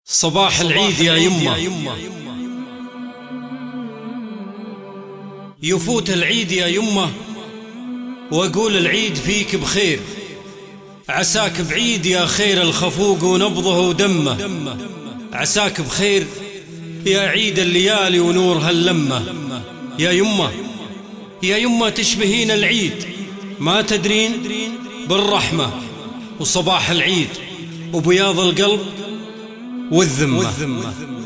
صباح العيد يا يمه، يفوت العيد يا يمه واقول العيد فيك بخير، عساك بعيد يا خير الخفوق ونبضه ودمه، عساك بخير يا عيد الليالي ونور هاللمه. يا يمه يا يمه تشبهين العيد، ما تدرين بالرحمه وصباح العيد وبياض القلب والذمه.